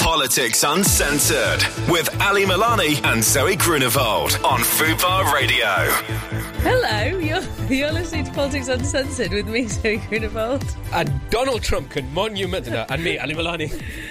Politics Uncensored with Ali Milani and Zoe Grunewald on Fubar Radio. Hello, you're listening to Politics Uncensored with me, Zoe Grunewald. And Donald Trump can monument... No, and me, Ali Milani.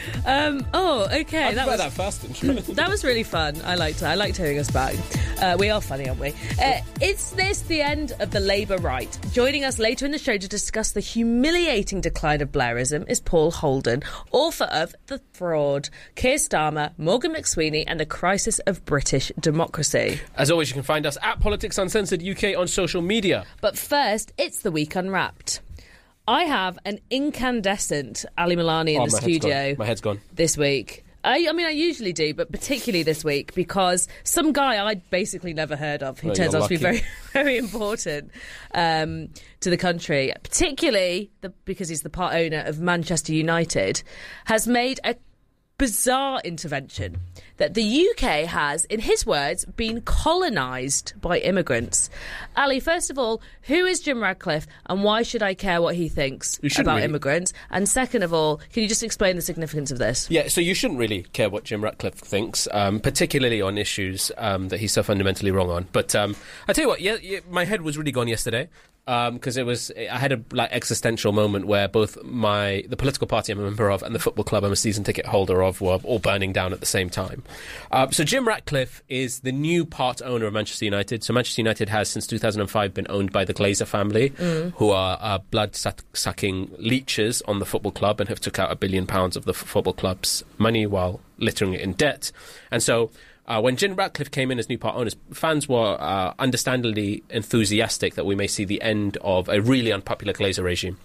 Okay. That fast intro. That was really fun. I liked it. I liked hearing us back. We are funny, aren't we? Is this the end of the Labour right? Joining us later in the show to discuss the humiliating decline of Blairism is Paul Holden, author of The Fraud, Keir Starmer, Morgan McSweeney and the Crisis of British Democracy. As always, you can find us at Politics Uncensored UK on social media. But first, it's the Week Unwrapped. I have an incandescent Ali Milani in the studio. My head's gone. This week. I usually do, but particularly this week because some guy I'd basically never heard of, who turns out to be very, very important to the country, particularly because he's the part owner of Manchester United, has made a bizarre intervention that the UK has, in his words, been colonised by immigrants. Ali, first of all, who is Jim Ratcliffe and why should I care what he thinks about immigrants? And second of all, can you just explain the significance of this? Yeah, so you shouldn't really care what Jim Ratcliffe thinks, particularly on issues that he's so fundamentally wrong on. But I tell you what, my head was really gone yesterday. Because I had a existential moment where both the political party I'm a member of and the football club I'm a season ticket holder of were all burning down at the same time. So Jim Ratcliffe is the new part owner of Manchester United. So Manchester United has since 2005 been owned by the Glazer family, who are blood-sucking leeches on the football club and have took out £1 billion of the football club's money while littering it in debt. And so when Jim Ratcliffe came in as new part owners, fans were understandably enthusiastic that we may see the end of a really unpopular Glazer regime.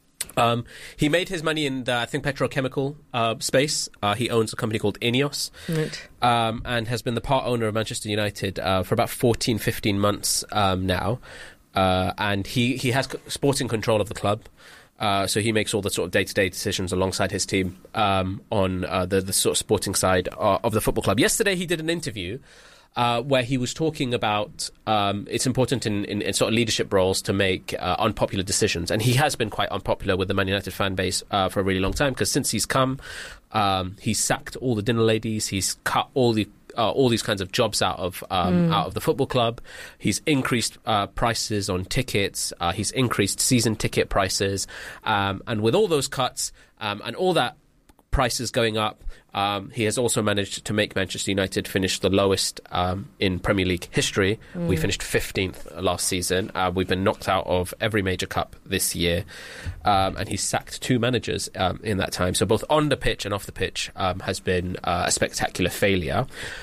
He made his money in the, I think, petrochemical space. He owns a company called Ineos, right. And has been the part owner of Manchester United for about 14, 15 months now. And he has sporting control of the club. So he makes all the sort of day-to-day decisions alongside his team on the sort of sporting side of the football club. Yesterday he did an interview where he was talking about it's important in sort of leadership roles to make unpopular decisions. And he has been quite unpopular with the Man United fan base for a really long time, because since he's come, he's sacked all the dinner ladies, he's cut all these kinds of jobs out of the football club. He's increased prices on tickets. He's increased season ticket prices. And with all those cuts and all that prices going up, he has also managed to make Manchester United finish the lowest in Premier League history. We finished 15th last season. We've been knocked out of every major cup this year. And he's sacked 2 managers in that time. So both on the pitch and off the pitch has been a spectacular failure.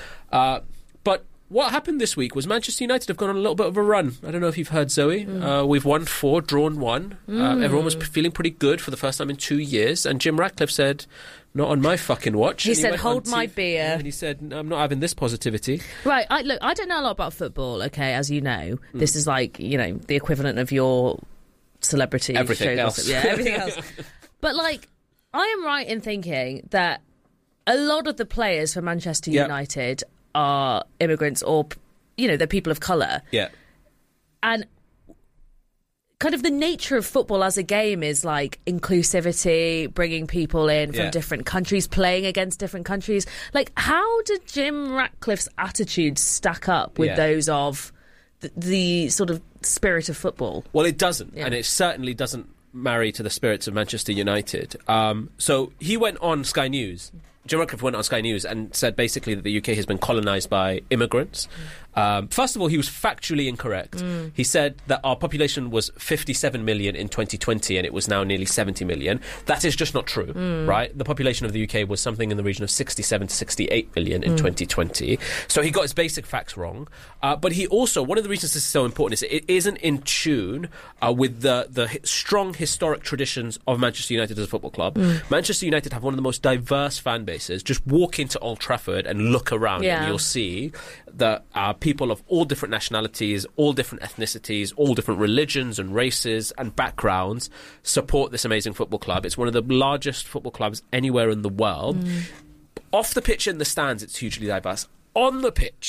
But what happened this week was Manchester United have gone on a little bit of a run. I don't know if you've heard, Zoe. We've won 4, drawn 1. Everyone was feeling pretty good for the first time in 2 years. And Jim Ratcliffe said, not on my fucking watch. He said, hold my beer. And he said, I'm not having this positivity. Right. I don't know a lot about football, okay, as you know. This is like, the equivalent of your celebrity everything shows. Else. Yeah, everything else. But, I am right in thinking that a lot of the players for Manchester United are immigrants or, they're people of colour. Yeah. And kind of the nature of football as a game is inclusivity, bringing people in from different countries, playing against different countries. How did Jim Ratcliffe's attitudes stack up with those of the sort of spirit of football? Well, it doesn't. And it certainly doesn't marry to the spirits of Manchester United. So he went on Sky News. Jim Ratcliffe went on Sky News and said basically that the UK has been colonised by immigrants. First of all, he was factually incorrect. He said that our population was 57 million in 2020 and it was now nearly 70 million. That is just not true, right? The population of the UK was something in the region of 67 to 68 million in 2020. So he got his basic facts wrong. But he also, one of the reasons this is so important is it isn't in tune with the strong historic traditions of Manchester United as a football club. Manchester United have one of the most diverse fan bases. Just walk into Old Trafford and look around and you'll see that people of all different nationalities, all different ethnicities, all different religions and races and backgrounds support this amazing football club. It's one of the largest football clubs anywhere in the world. Off the pitch in the stands, it's hugely diverse. On the pitch,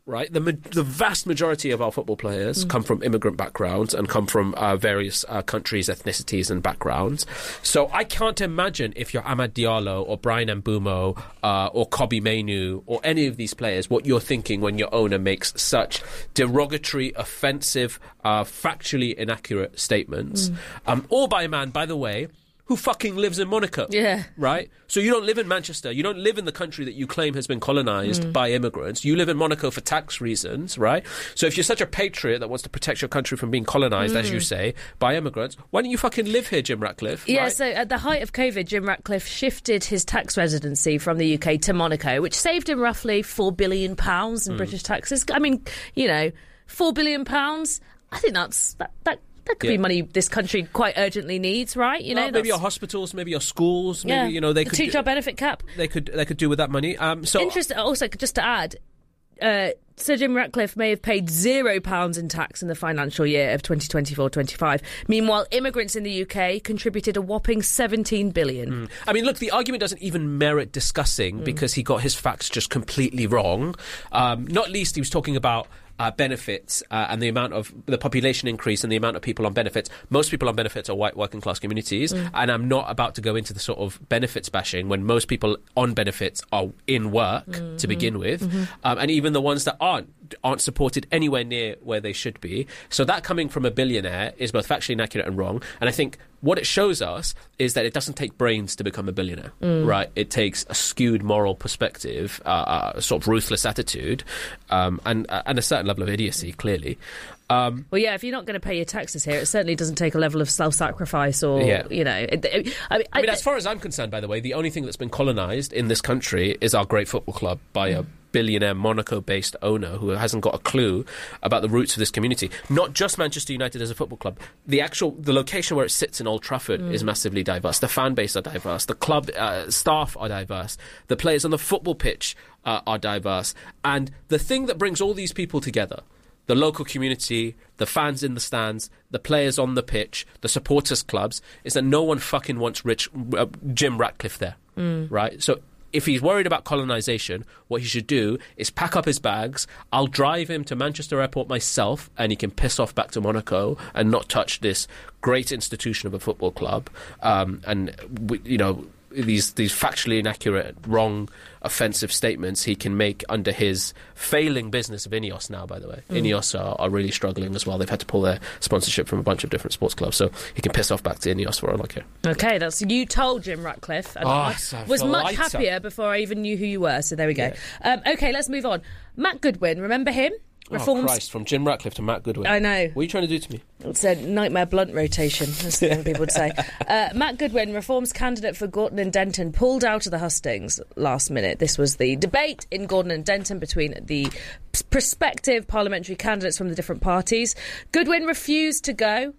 right? The vast majority of our football players come from immigrant backgrounds and come from various countries, ethnicities and backgrounds. So I can't imagine if you're Amad Diallo or Brian Mbeumo or Kobbie Mainoo or any of these players, what you're thinking when your owner makes such derogatory, offensive, factually inaccurate statements. All by a man, by the way, who fucking lives in Monaco. Yeah. Right? So you don't live in Manchester. You don't live in the country that you claim has been colonised by immigrants. You live in Monaco for tax reasons, right? So if you're such a patriot that wants to protect your country from being colonised, as you say, by immigrants, why don't you fucking live here, Jim Ratcliffe? Yeah, right? so at the height of COVID, Jim Ratcliffe shifted his tax residency from the UK to Monaco, which saved him roughly £4 billion in British taxes. I mean, £4 billion, I think that could be money this country quite urgently needs, right? Maybe your hospitals, maybe your schools, maybe they could teacher benefit cap. They could do with that money. Interesting. Also, just to add, Sir Jim Ratcliffe may have paid £0 in tax in the financial year of 2024-25. Meanwhile, immigrants in the UK contributed a whopping £17 billion. I mean, look, the argument doesn't even merit discussing because he got his facts just completely wrong. Not least, he was talking about benefits and the amount of the population increase and the amount of people on benefits. Most people on benefits are white working class communities, and I'm not about to go into the sort of benefits bashing when most people on benefits are in work to begin with, and even the ones that aren't supported anywhere near where they should be. So that coming from a billionaire is both factually inaccurate and wrong. And I think what it shows us is that it doesn't take brains to become a billionaire, right? It takes a skewed moral perspective, a sort of ruthless attitude, and a certain level of idiocy, clearly. Well, yeah, if you're not going to pay your taxes here, it certainly doesn't take a level of self-sacrifice or, I mean, as far as I'm concerned, by the way, the only thing that's been colonised in this country is our great football club by a billionaire Monaco-based owner who hasn't got a clue about the roots of this community. Not just Manchester United as a football club. The location where it sits in Old Trafford is massively diverse. The fan base are diverse. The club staff are diverse. The players on the football pitch are diverse. And the thing that brings all these people together, the local community, the fans in the stands, the players on the pitch, the supporters clubs, is that no one fucking wants Jim Ratcliffe there, right? So if he's worried about colonisation, what he should do is pack up his bags. I'll drive him to Manchester Airport myself, and he can piss off back to Monaco and not touch this great institution of a football club. These factually inaccurate, wrong, offensive statements he can make under his failing business of Ineos now, by the way. Ineos are really struggling as well. They've had to pull their sponsorship from a bunch of different sports clubs, so he can piss off back to Ineos for all I care. Okay, that's you told Jim Ratcliffe. And I was much happier before I even knew who you were, so there we go. Yeah. Okay, let's move on. Matt Goodwin, remember him? Reforms. Oh, Christ, from Jim Ratcliffe to Matt Goodwin. I know. What are you trying to do to me? It's a nightmare blunt rotation, as the young people would say. Matt Goodwin, Reform's candidate for Gorton and Denton, pulled out of the hustings last minute. This was the debate in Gorton and Denton between the prospective parliamentary candidates from the different parties. Goodwin refused to go.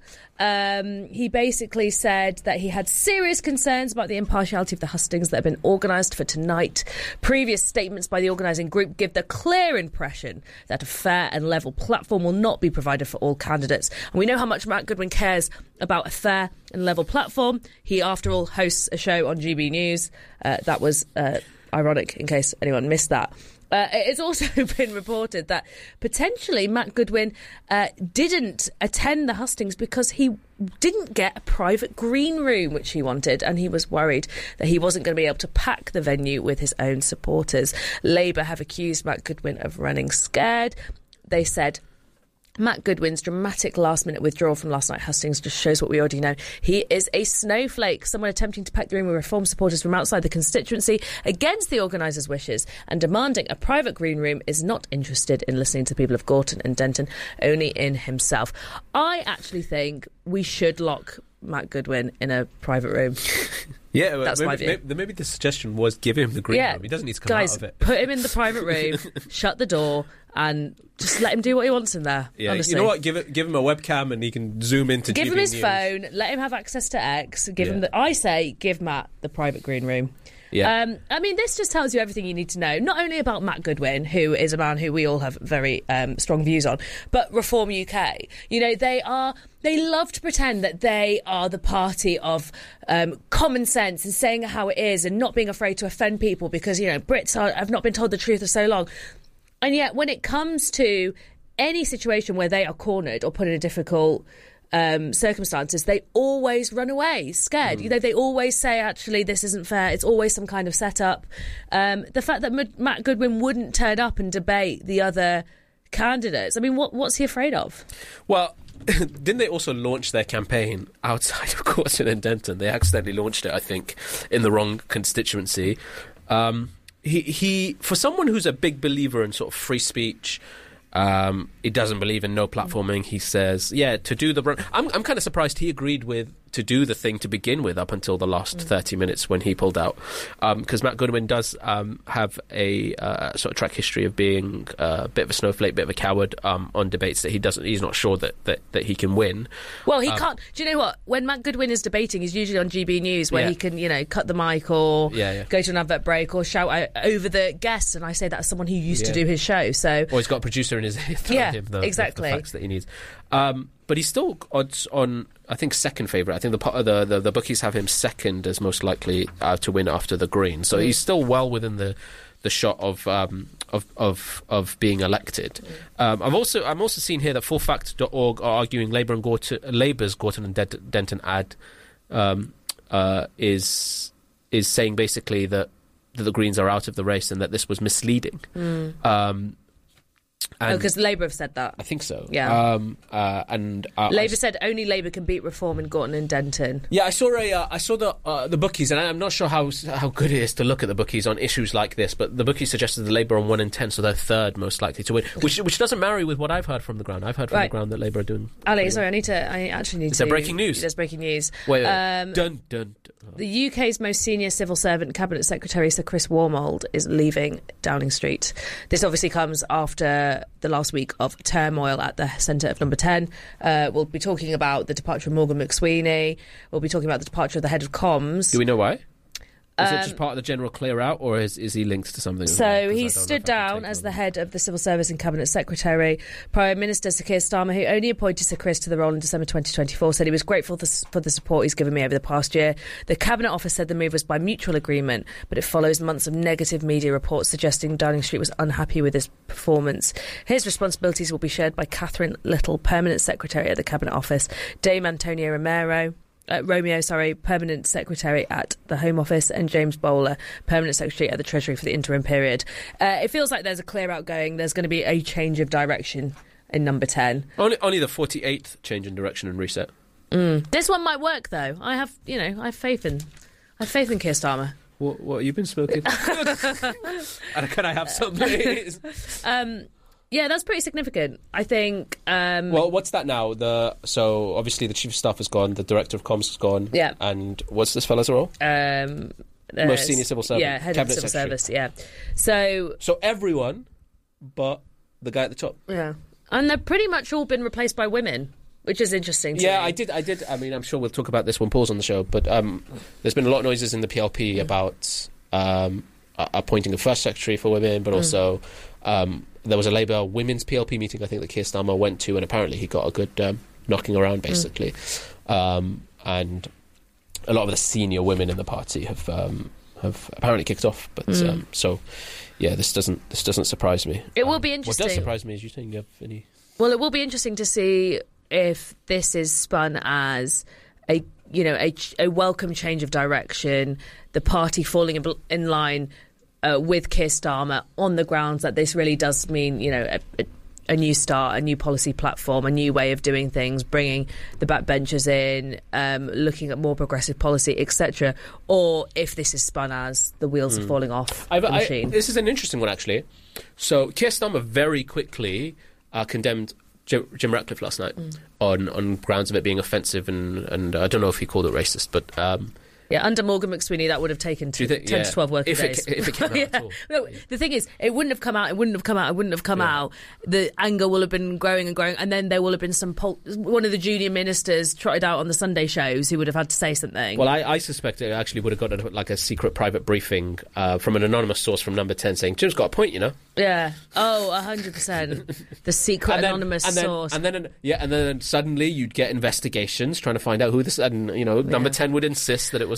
He basically said that he had serious concerns about the impartiality of the hustings that have been organised for tonight. Previous statements by the organising group give the clear impression that a fair and level platform will not be provided for all candidates. And we know how much Matt Goodwin cares about a fair and level platform. He, after all, hosts a show on GB News. That was ironic, in case anyone missed that. It's also been reported that potentially Matt Goodwin didn't attend the hustings because he didn't get a private green room, which he wanted, and he was worried that he wasn't going to be able to pack the venue with his own supporters. Labour have accused Matt Goodwin of running scared. They said Matt Goodwin's dramatic last-minute withdrawal from last night's hustings just shows what we already know. He is a snowflake, someone attempting to pack the room with Reform supporters from outside the constituency against the organisers' wishes, and demanding a private green room is not interested in listening to the people of Gorton and Denton, only in himself. I actually think we should lock Matt Goodwin in a private room. Yeah, that's my view. Maybe the suggestion was give him the green room. He doesn't need to come out of it. Put him in the private room, shut the door, and just let him do what he wants in there. Yeah, honestly. You know what? Give him a webcam and he can zoom into. Give GB him his News. phone. Let him have access to X. Give him I say, give Matt the private green room. Yeah. I mean, this just tells you everything you need to know, not only about Matt Goodwin, who is a man who we all have very strong views on, but Reform UK. You know, they love to pretend that they are the party of common sense and saying how it is and not being afraid to offend people because, you know, Brits have not been told the truth for so long. And yet, when it comes to any situation where they are cornered or put in a difficult circumstances, they always run away, scared. They always say, actually, this isn't fair. It's always some kind of setup. The fact that Matt Goodwin wouldn't turn up and debate the other candidates, I mean, what's he afraid of? Well, didn't they also launch their campaign outside of Gorton and Denton? They accidentally launched it, I think, in the wrong constituency. He for someone who's a big believer in sort of free speech, he doesn't believe in no platforming. He says, to do the... I'm kind of surprised he agreed to do the thing to begin with up until the last 30 minutes when he pulled out. Because Matt Goodwin does have a sort of track history of being a bit of a snowflake, bit of a coward on debates that he's not sure that he can win. Well, he can't... Do you know what? When Matt Goodwin is debating, he's usually on GB News where he can, cut the mic or go to an advert break or shout out over the guests. And I say that as someone who used to do his show. So, or he's got a producer in his ear telling him the facts that he needs. But he's still odds on, I think, second favourite. I think the bookies have him second as most likely to win after the Green. So he's still well within the shot of being elected. I'm also seeing here that fullfact.org are arguing Labour's Gorton and Denton ad is saying basically that the Greens are out of the race and that this was misleading. Because Labour have said that. I think so. Yeah. Labour said only Labour can beat reform in Gorton and Denton. Yeah, I saw the bookies, and I'm not sure how good it is to look at the bookies on issues like this, but the bookies suggested the Labour on 1 in 10, so they're third most likely to win, which doesn't marry with what I've heard from the ground. I've heard from the ground that Labour are doing. Ali, sorry, I actually need to. Is there breaking news? There's breaking news. Wait. Dun. The UK's most senior civil servant, Cabinet Secretary Sir Chris Wormold, is leaving Downing Street. This obviously comes after the last week of turmoil at the centre of Number 10. We'll be talking about the departure of Morgan McSweeney. We'll be talking about the departure of the head of comms. Do we know why? Is it just part of the general clear out, or is he linked to something? So he stood down as the head of the Civil Service and Cabinet Secretary. Prime Minister Sir Keir Starmer, who only appointed Sir Chris to the role in December 2024, said he was grateful for the support he's given me over the past year. The Cabinet Office said the move was by mutual agreement, but it follows months of negative media reports suggesting Downing Street was unhappy with his performance. His responsibilities will be shared by Catherine Little, Permanent Secretary at the Cabinet Office, Dame Antonio Romeo, Permanent Secretary at the Home Office, and James Bowler, Permanent Secretary at the Treasury for the interim period. It feels like there's a clear out going. There's going to be a change of direction in Number 10. Only the 48th change in direction and reset. This one might work, though. I have faith in Keir Starmer. What you've been smoking? And can I have some, please? Yeah, that's pretty significant, I think. Well, what's that now? So obviously the chief of staff has gone, the director of comms has gone. Yeah. And what's this fella's role? Most senior civil servant. Yeah, head Cabinet of civil Secretary. service. Yeah. So everyone, but the guy at the top. Yeah, and they've pretty much all been replaced by women, which is interesting to me. I did. I mean, I'm sure we'll talk about this when Paul's on the show, but there's been a lot of noises in the PLP about appointing a first secretary for women, but also there was a Labour women's PLP meeting, I think, that Keir Starmer went to, and apparently he got a good knocking around, basically. And a lot of the senior women in the party have apparently kicked off. But this doesn't surprise me. It will be interesting. What does surprise me is you think you have any. Well, it will be interesting to see if this is spun as a welcome change of direction, the party falling in line with Keir Starmer on the grounds that this really does mean, a new start, a new policy platform, a new way of doing things, bringing the backbenchers in, looking at more progressive policy, etc. Or if this is spun as the wheels are falling off the machine. This is an interesting one, actually. So Keir Starmer very quickly condemned Jim Ratcliffe last night on grounds of it being offensive and I don't know if he called it racist, but... under Morgan McSweeney, that would have taken 10 to 12 working days. If it came out at all. No, the thing is, it wouldn't have come out, out. The anger will have been growing and growing, and then there will have been one of the junior ministers trotted out on the Sunday shows who would have had to say something. Well, I suspect it actually would have got a secret private briefing from an anonymous source from Number 10 saying, Jim's got a point, Yeah. Oh, 100%. The secret anonymous source. And then suddenly you'd get investigations trying to find out who this... And, Number 10 would insist that it was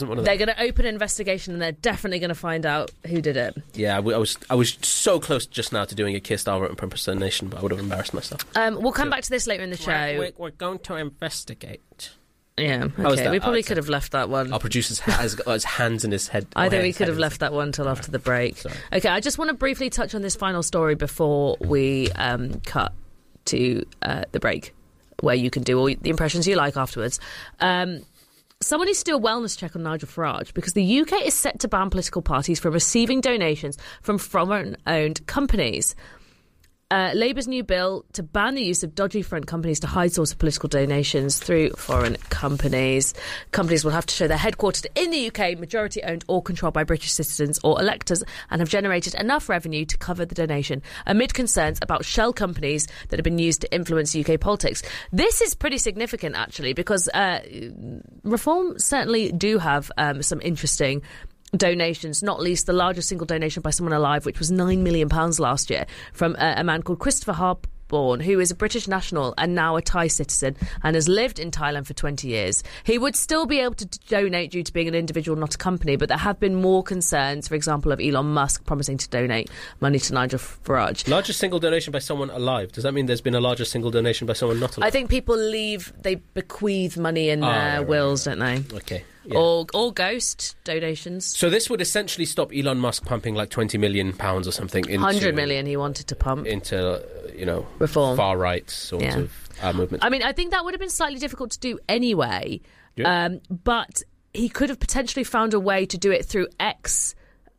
wasn't one of them. They're going to open an investigation and they're definitely going to find out who did it. Yeah, I was so close just now to doing a Keir-style impersonation, but I would have embarrassed myself. We'll come back to this later in the show. We're going to investigate. Yeah, okay. We probably could have left that one. Our producer's has got his hands in his head. I think we could have left that one till after the break. Sorry. Okay, I just want to briefly touch on this final story before we cut to the break, where you can do all the impressions you like afterwards. Someone needs to do a wellness check on Nigel Farage because the UK is set to ban political parties from receiving donations from foreign-owned companies. Labour's new bill to ban the use of dodgy foreign companies to hide source of political donations through foreign companies. Companies will have to show they're headquartered in the UK, majority owned or controlled by British citizens or electors, and have generated enough revenue to cover the donation, amid concerns about shell companies that have been used to influence UK politics. This is pretty significant, actually, because Reform certainly do have some interesting donations, not least the largest single donation by someone alive, which was £9 million last year, from a man called Christopher Harborne, who is a British national and now a Thai citizen and has lived in Thailand for 20 years. He would still be able to donate due to being an individual, not a company, but there have been more concerns, for example, of Elon Musk promising to donate money to Nigel Farage. Largest single donation by someone alive. Does that mean there's been a larger single donation by someone not alive? I think people they bequeath money in their wills, don't they? Okay. Yeah. Or ghost donations. So this would essentially stop Elon Musk pumping like £20 million or something into 100 million he wanted to pump into, Reform, far right sort of movement. I mean, I think that would have been slightly difficult to do anyway. Yeah. But he could have potentially found a way to do it through X.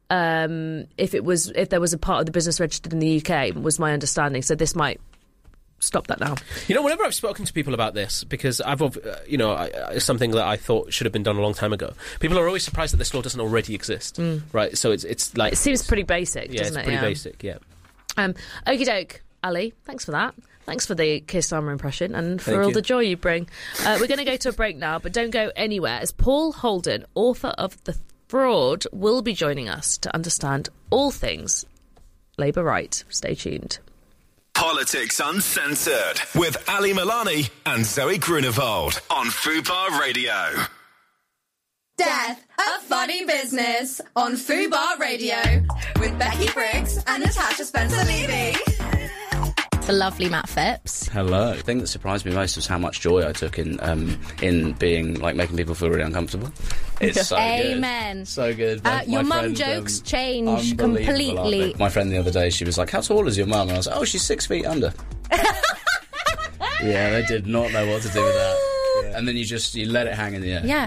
If there was a part of the business registered in the UK, was my understanding. So this might stop that now. Whenever I've spoken to people about this, because it's something that I thought should have been done a long time ago, people are always surprised that this law doesn't already exist, right? So it's like... It seems pretty basic, doesn't it? Yeah, it's pretty basic, yeah. Okie doke, Ali, thanks for that. Thanks for the Keir Starmer impression and for all the joy you bring. We're going to go to a break now, but don't go anywhere, as Paul Holden, author of The Fraud, will be joining us to understand all things Labour right. Stay tuned. Politics Uncensored with Ali Milani and Zoe Grunewald on Fubar Radio. Death, a funny business on Fubar Radio with Becky Briggs and Natasha Spencer-Levy. The lovely Matt Phipps. Hello. The thing that surprised me most was how much joy I took in being making people feel really uncomfortable. It's so Amen. Good. So good. Your mum jokes change completely. My friend the other day, she was like, "How tall is your mum?" And I was like, "Oh, she's 6 feet under." Yeah, they did not know what to do with that. Yeah. And then you let it hang in the air. Yeah.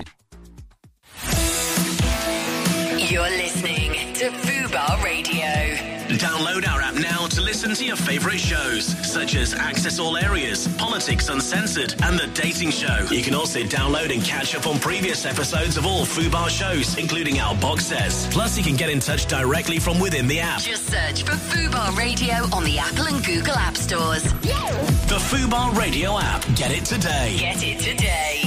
You're listening to Fubar Radio. Download our app now to listen to your favourite shows, such as Access All Areas, Politics Uncensored, and The Dating Show. You can also download and catch up on previous episodes of all Fubar shows, including our box sets. Plus, you can get in touch directly from within the app. Just search for Fubar Radio on the Apple and Google App Stores. The Fubar Radio app. Get it today. Get it today.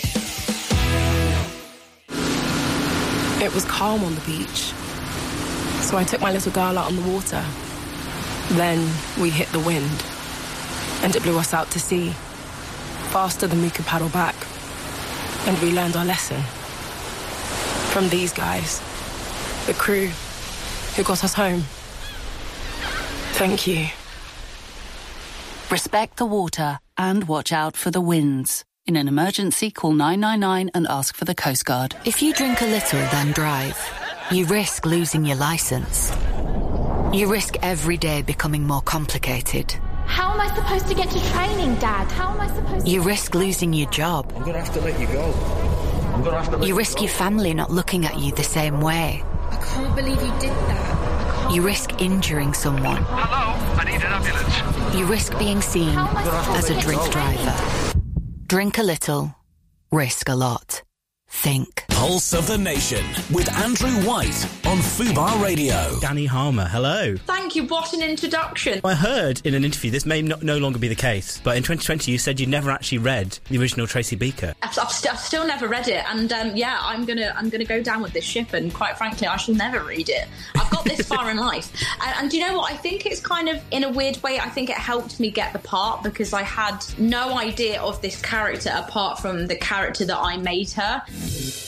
It was calm on the beach, so I took my little girl out on the water. Then we hit the wind, and it blew us out to sea, faster than we could paddle back. And we learned our lesson from these guys, the crew who got us home. Thank you. Respect the water and watch out for the winds. In an emergency, call 999 and ask for the Coast Guard. If you drink a little, then drive, you risk losing your licence. You risk every day becoming more complicated. How am I supposed to get to training, Dad? How am I supposed to... You risk losing your job. I'm going to have to let you go. You risk your family not looking at you the same way. I can't believe you did that. You risk injuring someone. Hello, I need an ambulance. You risk being seen as a drink driver. Drink a little, risk a lot. Think. Pulse of the Nation with Andrew White on Fubar Radio. Danny Harmer, hello. Thank you, what an introduction. I heard in an interview, this may no longer be the case, but in 2020 you said you'd never actually read the original Tracy Beaker. I've still never read it, and I'm gonna go down with this ship, and quite frankly, I shall never read it. I've got this far in life, and do you know what? I think it's kind of, in a weird way, I think it helped me get the part, because I had no idea of this character apart from the character that I made her.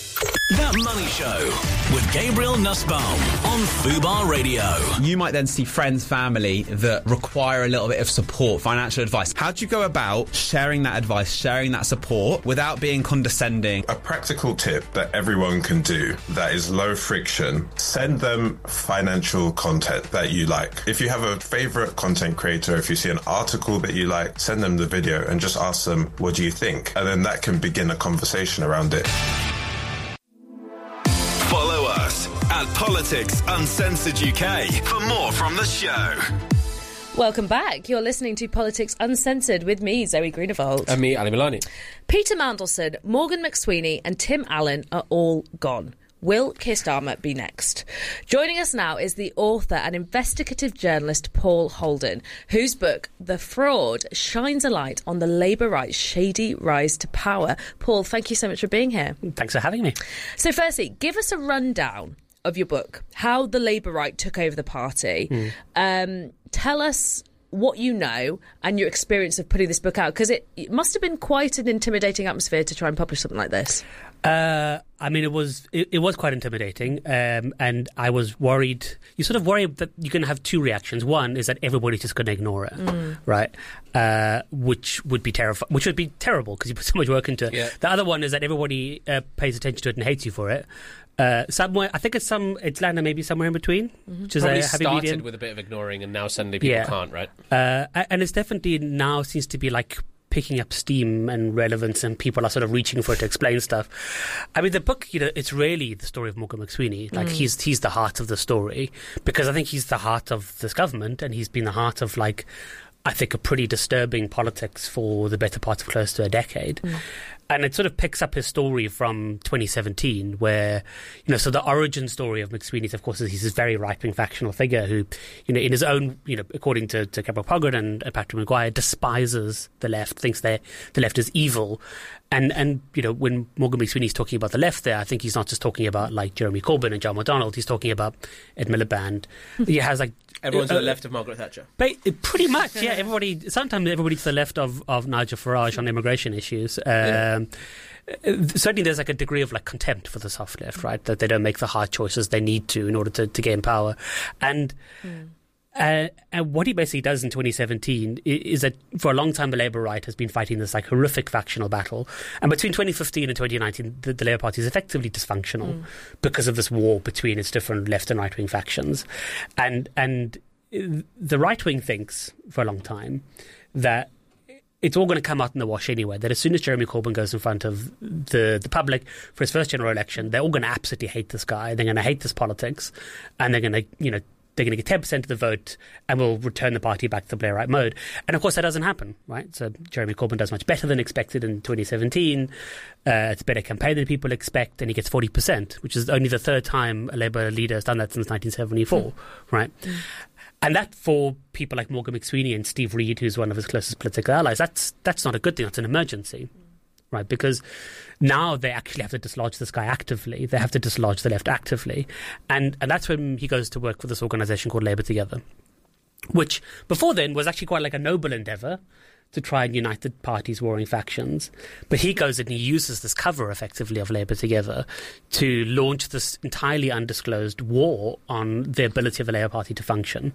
That Money Show with Gabriel Nussbaum on Fubar Radio. You might then see friends, family that require a little bit of support, financial advice. How do you go about sharing that advice, sharing that support without being condescending? A practical tip that everyone can do that is low friction, send them financial content that you like. If you have a favorite content creator, if you see an article that you like, send them the video and just ask them, what do you think? And then that can begin a conversation around it. Follow us at Politics Uncensored UK for more from the show. Welcome back. You're listening to Politics Uncensored with me, Zoe Greenewald. And me, Ali Milani. Peter Mandelson, Morgan McSweeney and Tim Allen are all gone. Will Keir Starmer be next? Joining us now is the author and investigative journalist Paul Holden, whose book, The Fraud, shines a light on the Labour right's shady rise to power. Paul, thank you so much for being here. Thanks for having me. So firstly, give us a rundown of your book, how the Labour right took over the party. Tell us what you know and your experience of putting this book out, because it must have been quite an intimidating atmosphere to try and publish something like this. I mean, it was quite intimidating, and I was worried. You sort of worry that you're going to have two reactions. One is that everybody's just going to ignore it, right? Which would be which would be terrible because you put so much work into it. Yeah. The other one is that everybody pays attention to it and hates you for it. Somewhere, I think it's landed maybe somewhere in between. Which is probably a happy started medium. with a bit of ignoring, and now suddenly people can't, right? And it's definitely now seems to be like picking up steam and relevance, and people are sort of reaching for it to explain stuff. I mean, the book, it's really the story of Morgan McSweeney. Like he's the heart of the story, because I think he's the heart of this government, and he's been the heart of, like, I think, a pretty disturbing politics for the better part of close to a decade. And it sort of picks up his story from 2017, where, so the origin story of McSweeney, of course, is he's this very right-wing factional figure who, in his own, according to Gabriel Pogert and Patrick Maguire, despises the left, thinks the left is evil. And when Morgan McSweeney's talking about the left there, I think he's not just talking about, like, Jeremy Corbyn and John McDonnell. He's talking about Ed Miliband. He has, like... Everyone to the left of Margaret Thatcher. Pretty much, yeah. Sometimes everybody to the left of Nigel Farage on immigration issues. Certainly there's, like, a degree of, like, contempt for the soft left, right? That they don't make the hard choices they need to in order to gain power. And what he basically does in 2017 is that for a long time the Labour right has been fighting this, like, horrific factional battle. And between 2015 and 2019, the Labour Party is effectively dysfunctional because of this war between its different left and right-wing factions. And the right-wing thinks for a long time that it's all going to come out in the wash anyway, that as soon as Jeremy Corbyn goes in front of the public for his first general election, they're all going to absolutely hate this guy. They're going to hate this politics, and they're going to, they're going to get 10% of the vote and will return the party back to the Blairite mode. And of course that doesn't happen, right? So Jeremy Corbyn does much better than expected in 2017. It's a better campaign than people expect, and he gets 40%, which is only the third time a Labour leader has done that since 1974, right? And that, for people like Morgan McSweeney and Steve Reid, who's one of his closest political allies, that's not a good thing. That's an emergency, right? Because now they actually have to dislodge this guy actively. They have to dislodge the left actively. And that's when he goes to work for this organisation called Labour Together, which before then was actually quite like a noble endeavour to try and unite the party's warring factions. But he goes and he uses this cover, effectively, of Labour Together to launch this entirely undisclosed war on the ability of the Labour Party to function.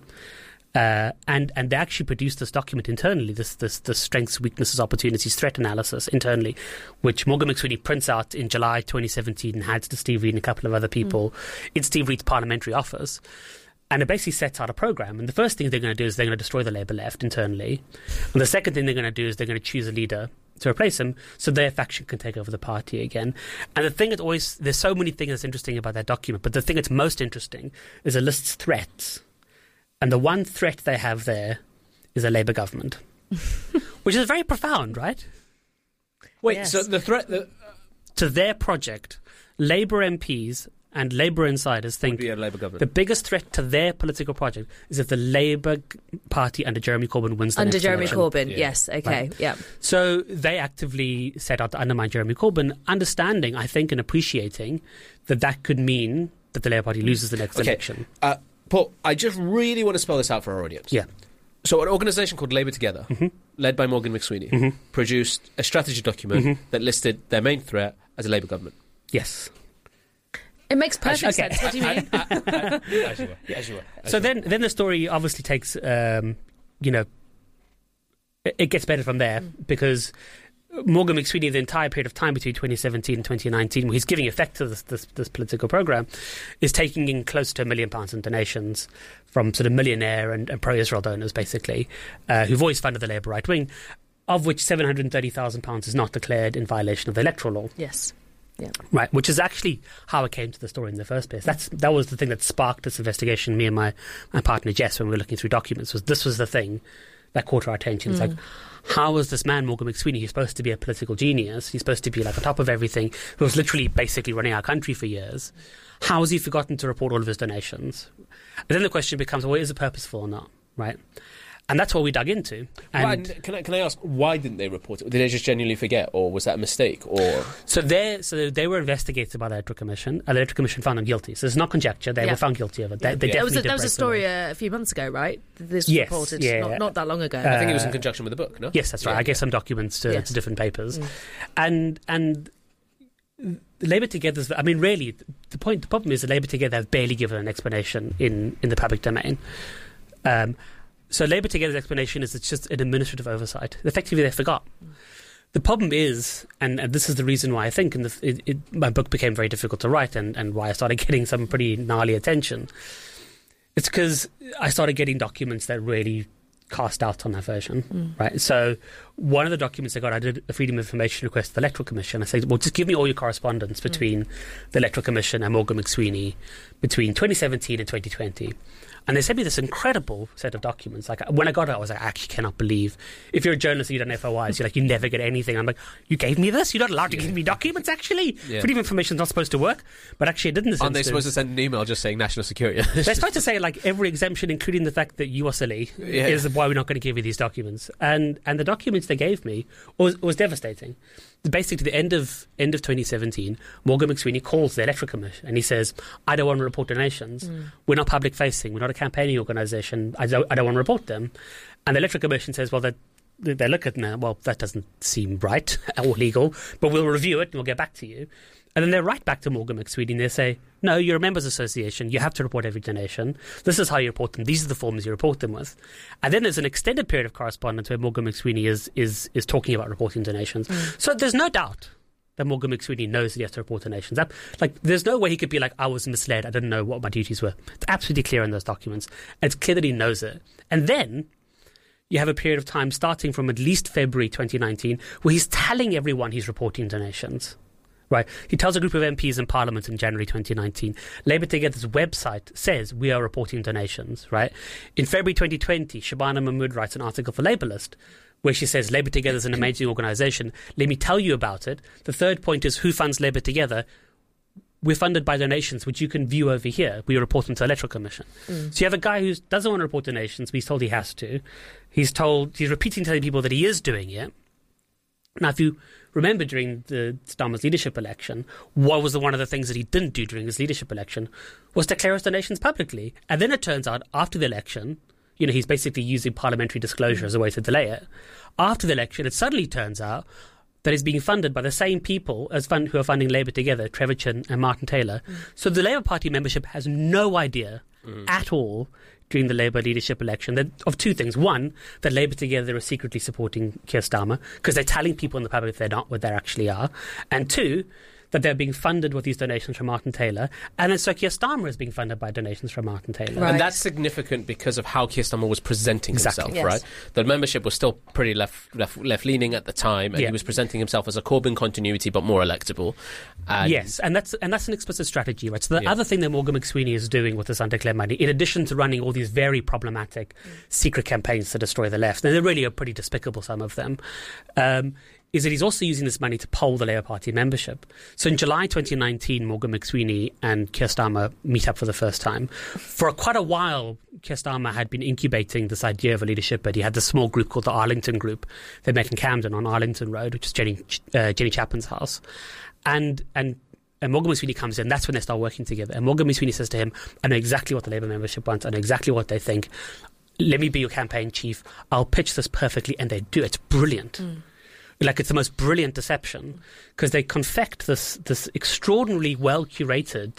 And they actually produced this document internally, this strengths, weaknesses, opportunities, threat analysis internally, which Morgan McSweeney prints out in July 2017 and hands to Steve Reid and a couple of other people in Steve Reid's parliamentary office. And it basically sets out a programme. And the first thing they're going to do is they're going to destroy the Labour left internally. And the second thing they're going to do is they're going to choose a leader to replace him so their faction can take over the party again. And the thing that there's so many things that's interesting about that document, but the thing that's most interesting is it lists threats. And the one threat they have there is a Labour government, which is very profound, right? Wait, yes. So the threat to their project, Labour MPs and Labour insiders think the biggest threat to their political project is if the Labour Party under Jeremy Corbyn wins the next election. Corbyn, yes, okay, right. Yeah. So they actively set out to undermine Jeremy Corbyn, understanding, I think, and appreciating that could mean that the Labour Party loses the next election. Paul, I just really want to spell this out for our audience. Yeah. So an organisation called Labour Together, led by Morgan McSweeney, produced a strategy document that listed their main threat as a Labour government. Yes. It makes perfect sense. What do you mean? As you were. So then the story obviously takes, it gets better from there because Morgan McSweeney, the entire period of time between 2017 and 2019, where he's giving effect to this political program, is taking in close to £1 million in donations from sort of millionaire and pro-Israel donors, basically, who've always funded the Labour right wing, of which £730,000 is not declared in violation of the electoral law. Yes. Yeah. Right, which is actually how it came to the story in the first place. That was the thing that sparked this investigation. Me and my partner Jess, when we were looking through documents, was the thing that caught our attention. It's like, how is this man, Morgan McSweeney, he's supposed to be a political genius, he's supposed to be like on top of everything, who was literally basically running our country for years, how has he forgotten to report all of his donations? And then the question becomes, well, is it purposeful or not, right? And that's what we dug into. And can I ask, why didn't they report it? Did they just genuinely forget, or was that a mistake? Or So they were investigated by the Electoral Commission, and the Electoral Commission found them guilty. So it's not conjecture, they were found guilty of it. That was a story a few months ago, right? This was reported not that long ago. I think it was in conjunction with the book, no? Yes, that's right. I gave some documents to different papers. And Labour Together's... I mean, really, the problem is that Labour Together have barely given an explanation in the public domain. So Labour Together's explanation is it's just an administrative oversight. Effectively, they forgot. The problem is, and this is the reason why I think my book became very difficult to write and why I started getting some pretty gnarly attention, it's because I started getting documents that really cast doubt on that version, right? So one of the documents I did a Freedom of Information request to the Electoral Commission. I said, well, just give me all your correspondence between the Electoral Commission and Morgan McSweeney between 2017 and 2020. And they sent me this incredible set of documents. Like, when I got it, I was like, I actually cannot believe. If you're a journalist and you don't have FOIs, you're like, you never get anything. I'm like, you gave me this? You're not allowed to give me documents, actually? Yeah. Freedom of Information is not supposed to work. But actually, it didn't. Aren't they supposed to send an email just saying national security? They're supposed to say, like, every exemption, including the fact that you are silly, is why we're not going to give you these documents. And the documents they gave me was devastating. Basically, the end of 2017, Morgan McSweeney calls the Electoral Commission and he says, I don't want to report donations. We're not public facing. We're not a campaigning organisation. I don't want to report them. And the Electoral Commission says, well, they look at it, well, that doesn't seem right or legal, but we'll review it and we'll get back to you. And then they write back to Morgan McSweeney and they say, no, you're a members association. You have to report every donation. This is how you report them. These are the forms you report them with. And then there's an extended period of correspondence where Morgan McSweeney is talking about reporting donations. So there's no doubt that Morgan McSweeney knows that he has to report donations. There's no way he could be like, I was misled. I didn't know what my duties were. It's absolutely clear in those documents. And it's clear that he knows it. And then you have a period of time starting from at least February 2019 where he's telling everyone he's reporting donations. Right. He tells a group of MPs in Parliament in January 2019. Labour Together's website says we are reporting donations. Right. In February 2020, Shabana Mahmood writes an article for Labour List where she says Labour Together is an amazing organisation. Let me tell you about it. The third point is who funds Labour Together. We're funded by donations, which you can view over here. We report them to the Electoral Commission. So you have a guy who doesn't want to report donations, but he's told he has to. He's repeating telling people that he is doing it. Now, if you remember during the Starmer's leadership election, what was one of the things that he didn't do during his leadership election was declare his donations publicly. And then it turns out after the election, he's basically using parliamentary disclosure as a way to delay it. After the election, it suddenly turns out that is being funded by the same people who are funding Labour Together, Trevor Chin and Martin Taylor. So the Labour Party membership has no idea at all during the Labour leadership election of two things. One, that Labour Together is secretly supporting Keir Starmer because they're telling people in the public they're not what they actually are. And two, that they're being funded with these donations from Martin Taylor. And then so Keir Starmer is being funded by donations from Martin Taylor. Right. And that's significant because of how Keir Starmer was presenting himself, right? The membership was still pretty left-leaning at the time, and he was presenting himself as a Corbyn continuity, but more electable. Yes, and that's an explicit strategy, right? So the other thing that Morgan McSweeney is doing with this undeclared money, in addition to running all these very problematic secret campaigns to destroy the left, and they really are pretty despicable, some of them, is that he's also using this money to poll the Labour Party membership. So in July 2019, Morgan McSweeney and Keir Starmer meet up for the first time. For quite a while, Keir Starmer had been incubating this idea of a leadership bid. He had this small group called the Arlington Group. They met in Camden on Arlington Road, which is Jenny Chapman's house. And Morgan McSweeney comes in. That's when they start working together. And Morgan McSweeney says to him, I know exactly what the Labour membership wants. I know exactly what they think. Let me be your campaign chief. I'll pitch this perfectly. And they do. It's brilliant. Like, it's the most brilliant deception because they confect this extraordinarily well-curated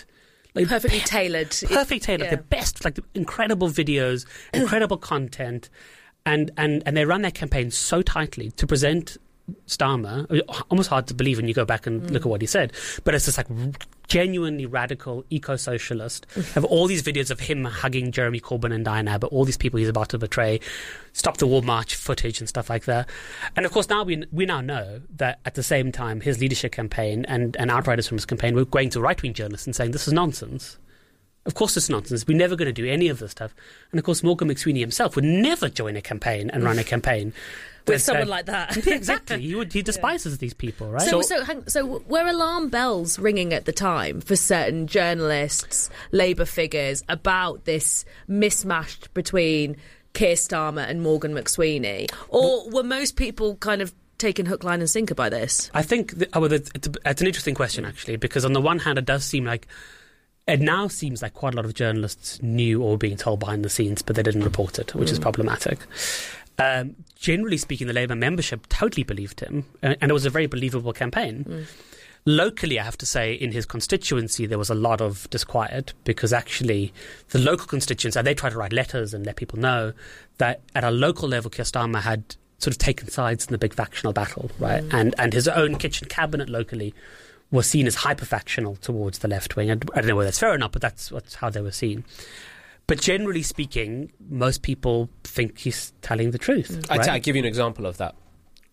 Like, perfectly tailored. The best, like the incredible videos, incredible content, and they run their campaign so tightly to present Starmer. Almost hard to believe when you go back and look at what he said, but it's just like genuinely radical eco-socialist. Have all these videos of him hugging Jeremy Corbyn and Diane Abbott, all these people he's about to betray, Stop the War March footage and stuff like that. And of course now we now know that at the same time his leadership campaign and outriders from his campaign were going to right-wing journalists and saying this is nonsense. Of course it's nonsense. We're never going to do any of this stuff. And of course Morgan McSweeney himself would never join a campaign and run a campaign with someone like that. Exactly. He despises these people, right? So were alarm bells ringing at the time for certain journalists, Labour figures, about this mismatch between Keir Starmer and Morgan McSweeney? Or were most people kind of taken hook, line and sinker by this? I think it's an interesting question, actually, because on the one hand it does seem like it now seems like quite a lot of journalists knew or were being told behind the scenes, but they didn't report it, which is problematic. Generally speaking, the Labour membership totally believed him, and it was a very believable campaign. Locally, I have to say, in his constituency, there was a lot of disquiet because actually the local constituents, they tried to write letters and let people know that at a local level, Keir Starmer had sort of taken sides in the big factional battle, right? And his own kitchen cabinet locally was seen as hyper-factional towards the left wing. I don't know whether that's fair or not, but that's how they were seen. But generally speaking, most people think he's telling the truth. Right? I'll give you an example of that.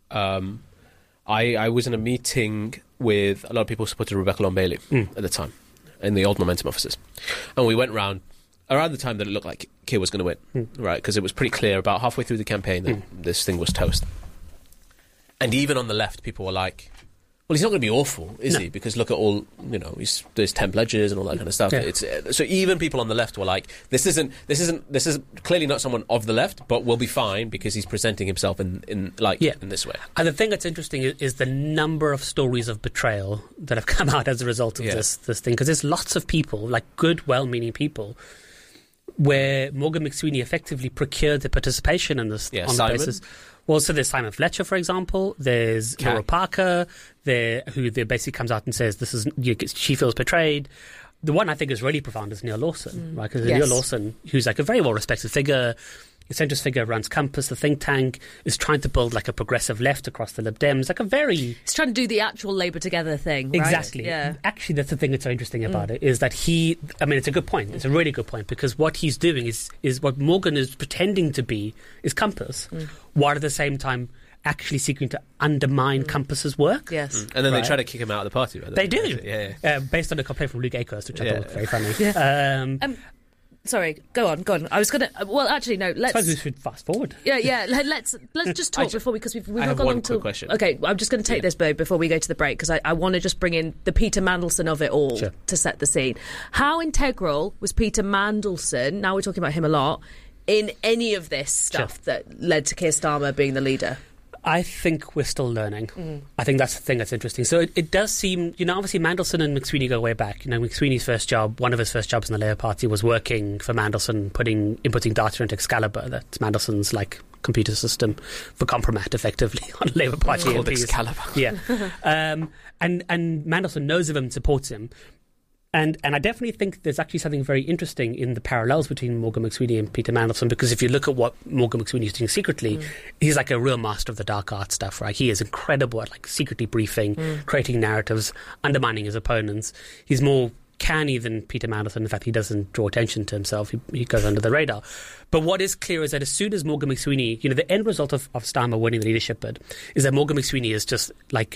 I was in a meeting with a lot of people who supported Rebecca Long Bailey at the time in the old Momentum offices. And we went around the time that it looked like Keir was going to win, right? Because it was pretty clear about halfway through the campaign that this thing was toast. And even on the left, people were like, well, he's not going to be awful, is he? Because look at all, there's 10 pledges and all that kind of stuff. Yeah. So even people on the left were like, this is clearly not someone of the left, but will be fine because he's presenting himself in this way. And the thing that's interesting is the number of stories of betrayal that have come out as a result of this thing. Because there's lots of people, like good, well-meaning people, where Morgan McSweeney effectively procured the participation in this on the basis. Well, so there's Simon Fletcher, for example. There's Laura Parker, who basically comes out and says she feels betrayed. The one I think is really profound is Neil Lawson, right? Because Neil Lawson, who's like a very well-respected figure, a centrist figure, runs Compass, the think tank, is trying to build like a progressive left across the Lib Dems, like a very... He's trying to do the actual Labour Together thing, right? Exactly. Yeah. Actually, that's the thing that's so interesting about it, is that it's a good point. It's a really good point, because what he's doing is what Morgan is pretending to be is Compass, while at the same time actually seeking to undermine Compass's work. Yes. And then they try to kick him out of the party, right? They do. Yeah. Based on a complaint from Luke Akehurst, which I thought was very funny. Yeah. Sorry, go on. I was going to... Well, actually, no, let's... I suppose we should fast forward. Yeah, let's just talk before because we've not got long to... quick question. Okay, I'm just going to take this before we go to the break because I want to just bring in the Peter Mandelson of it all to set the scene. How integral was Peter Mandelson, now we're talking about him a lot, in any of this stuff that led to Keir Starmer being the leader? I think we're still learning. I think that's the thing that's interesting. So it does seem, obviously Mandelson and McSweeney go way back. McSweeney's one of his first jobs in the Labour Party was working for Mandelson, inputting data into Excalibur. That's Mandelson's computer system for compromat, effectively, on Labour Party called Excalibur. Yeah. And Mandelson knows of him and supports him. And I definitely think there's actually something very interesting in the parallels between Morgan McSweeney and Peter Mandelson, because if you look at what Morgan McSweeney is doing secretly, he's like a real master of the dark art stuff, right? He is incredible at secretly briefing, creating narratives, undermining his opponents. He's more canny than Peter Mandelson. In fact, he doesn't draw attention to himself. He goes under the radar. But what is clear is that as soon as Morgan McSweeney, the end result of Starmer winning the leadership bid is that Morgan McSweeney is just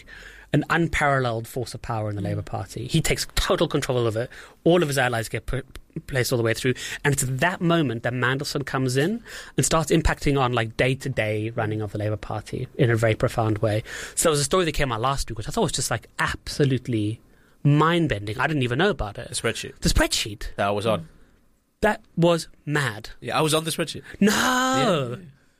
an unparalleled force of power in the Labour Party. He takes total control of it. All of his allies get placed all the way through. And it's at that moment that Mandelson comes in and starts impacting on day-to-day running of the Labour Party in a very profound way. So there was a story that came out last week, which I thought was just absolutely mind-bending. I didn't even know about it. The spreadsheet. The spreadsheet. That I was on. That was mad. Yeah, I was on the spreadsheet. No! Yeah.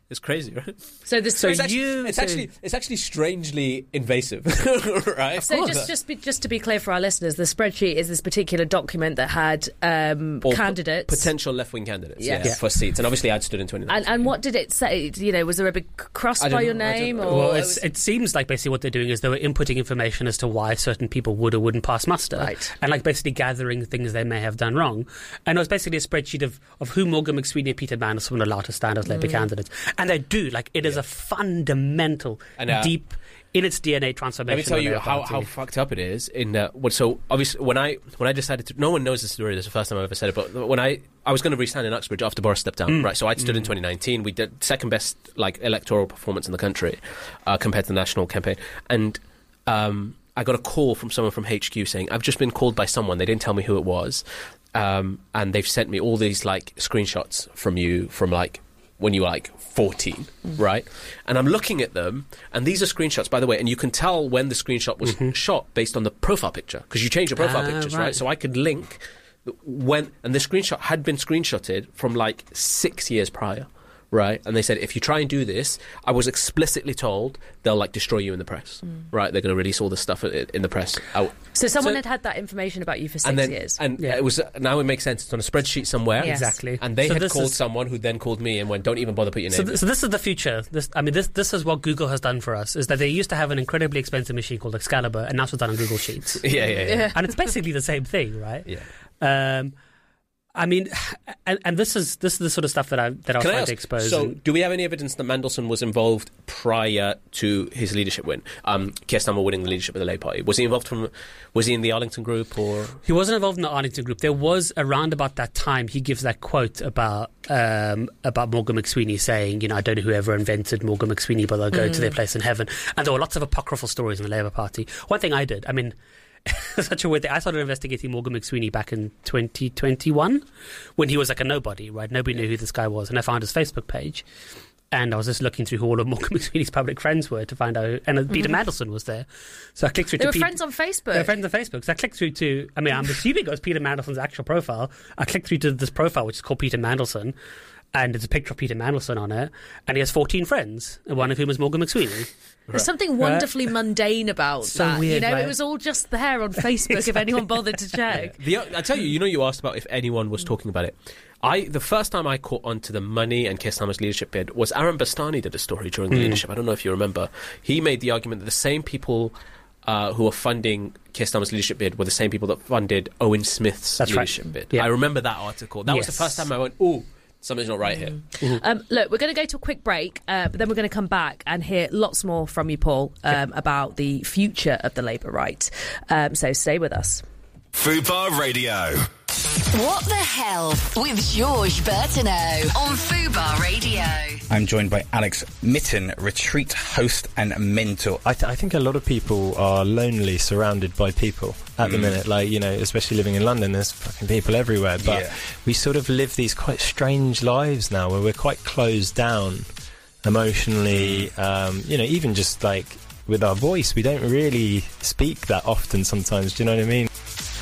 It's crazy, right? So the it's actually strangely invasive, right? So just to be clear for our listeners, the spreadsheet is this particular document that had candidates, potential left-wing candidates, for seats, and obviously I'd stood in 2019. And what did it say? Was there a big cross by your name? Well, it seems like basically what they're doing is they were inputting information as to why certain people would or wouldn't pass muster, right? And basically gathering things they may have done wrong. And it was basically a spreadsheet of who Morgan McSweeney and Peter Mandelson would allow to stand as Labour candidates. And they do. It is a fundamental, deep, in its DNA transformation. Let me tell you how fucked up it is. So obviously, when I decided to, no one knows the story. This is the first time I've ever said it. But when I was going to resign in Uxbridge after Boris stepped down, right? So I'd stood in 2019. We did second best electoral performance in the country compared to the national campaign, and I got a call from someone from HQ saying, "I've just been called by someone. They didn't tell me who it was, and they've sent me all these screenshots from you from when you were 14, right?" And I'm looking at them, and these are screenshots, by the way, and you can tell when the screenshot was shot based on the profile picture, because you change your profile pictures, right? So I could link and the screenshot had been screenshotted from 6 years prior, right? And they said, if you try and do this, I was explicitly told they'll destroy you in the press, right? They're going to release all this stuff in the press. So someone had that information about you for 6 years. And it was, now it makes sense. It's on a spreadsheet somewhere. Yes. Exactly. And they had called someone who then called me and went, don't even bother put your name in. So this is the future. This is what Google has done for us, is that they used to have an incredibly expensive machine called Excalibur, and now it's done on Google Sheets. Yeah. And it's basically the same thing, right? Yeah. And this is the sort of stuff that I was trying to expose. So, do we have any evidence that Mandelson was involved prior to his leadership win? Keir Starmer winning the leadership of the Labour Party. Was he involved was he in the Arlington Group or? He wasn't involved in the Arlington Group. There was around about that time he gives that quote about Morgan McSweeney saying, I don't know whoever invented Morgan McSweeney, but they'll go to their place in heaven. And there were lots of apocryphal stories in the Labour Party. One thing I did, such a weird thing. I started investigating Morgan McSweeney back in 2021 when he was a nobody, right? Nobody knew who this guy was. And I found his Facebook page. And I was just looking through who all of Morgan McSweeney's public friends were to find out. And Peter Mandelson was there. So I clicked through They were friends on Facebook? They were friends on Facebook. So I clicked through to... I'm assuming it was Peter Mandelson's actual profile. I clicked through to this profile, which is called Peter Mandelson. And there's a picture of Peter Mandelson on it. And he has 14 friends, and one of whom is Morgan McSweeney. There's something wonderfully mundane about that. Weird, it was all just there on Facebook if anyone bothered to check. I tell you, you asked about if anyone was talking about it. The first time I caught on to the money and Keir Starmer's leadership bid was Aaron Bastani did a story during the leadership. I don't know if you remember. He made the argument that the same people who were funding Keir Starmer's leadership bid were the same people that funded Owen Smith's leadership bid. Yeah. I remember that article. That was the first time I went, ooh, something's not right here. Look, we're going to go to a quick break, but then we're going to come back and hear lots more from you, Paul, about the future of the Labour right. So stay with us. Fubar Radio. What the hell with Georges Bertineau on Fubar Radio. I'm joined by Alex Mitten, retreat host and mentor. I think a lot of people are lonely surrounded by people at the minute, especially living in London, there's fucking people everywhere, but we sort of live these quite strange lives now where we're quite closed down emotionally, even just with our voice, we don't really speak that often sometimes, do you know what I mean?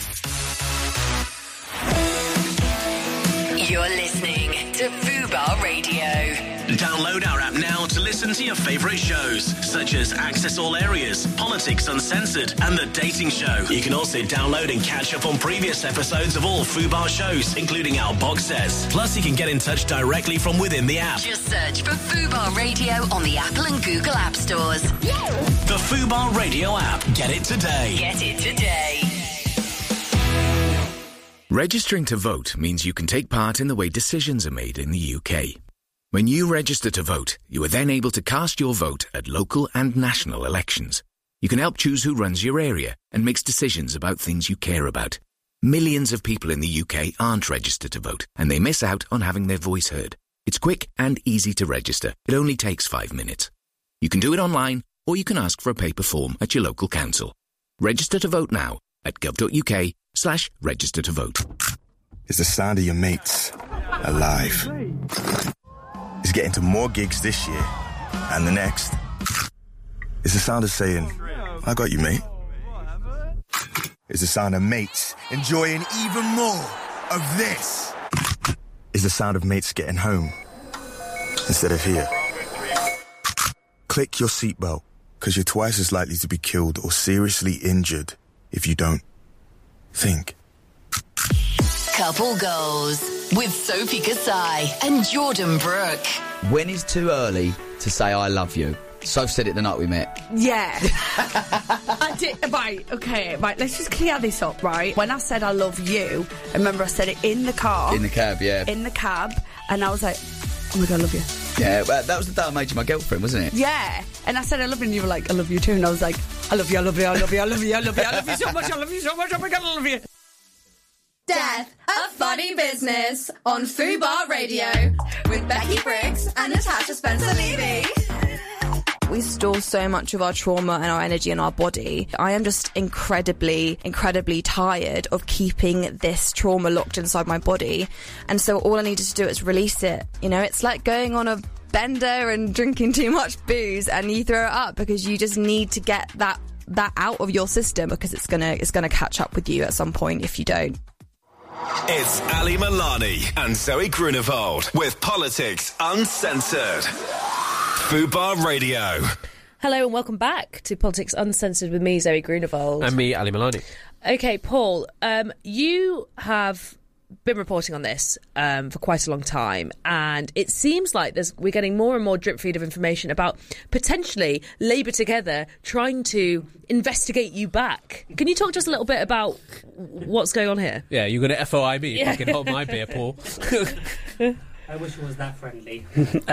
You're listening to Fubar Radio. Download our app now to listen to your favourite shows, such as Access All Areas, Politics Uncensored, and The Dating Show. You can also download and catch up on previous episodes of all Fubar shows, including our box sets. Plus, you can get in touch directly from within the app. Just search for Fubar Radio on the Apple and Google App Stores. The Fubar Radio app. Get it today. Get it today. Registering to vote means you can take part in the way decisions are made in the UK. When you register to vote, you are then able to cast your vote at local and national elections. You can help choose who runs your area and makes decisions about things you care about. Millions of people in the UK aren't registered to vote, and they miss out on having their voice heard. It's quick and easy to register. It only takes 5 minutes. You can do it online, or you can ask for a paper form at your local council. Register to vote now at gov.uk/register to vote. It's the sound of your mates alive. It's getting to more gigs this year and the next. It's the sound of saying, I got you, mate. It's the sound of mates enjoying even more of this. It's the sound of mates getting home instead of here. Click your seatbelt, because you're twice as likely to be killed or seriously injured if you don't. Think. Couple Goals with Sophie Kasai and Jordan Brooke. When is too early to say I love you? Soph said it the night we met. Yeah. I did. Right, okay, right, let's just clear this up, right? When I said I love you, I remember I said it in the car. In the cab, yeah. In the cab, and I was like, oh my God, I love you. Yeah, well, that was the day I made you my girlfriend, wasn't it? Yeah. And I said I love you, and you were like, I love you too. And I was like, I love you, I love you, I love you, I love you, I love you, I love you so much, I love you so much, oh my God, I love you. Death of Funny Business on Fubar Radio with Becky Briggs and Natasha Spencer-Levy. We store so much of our trauma and our energy in our body. I am just incredibly, incredibly tired of keeping this trauma locked inside my body. And so all I needed to do is release it. You know, it's like going on a bender and drinking too much booze and you throw it up because you just need to get that out of your system because it's gonna catch up with you at some point if you don't. It's Ali Milani and Zoe Grunewald with Politics Uncensored. Fubar Radio. Hello and welcome back to Politics Uncensored with me, Zoe Grunewald. And me, Ali Milani. Okay, Paul, you have been reporting on this for quite a long time, and it seems like we're getting more and more drip feed of information about potentially Labour Together trying to investigate you back. Can you talk to us a little bit about what's going on here? Yeah, you're going to FOI me if you can hold my beer, Paul. I wish it was that friendly.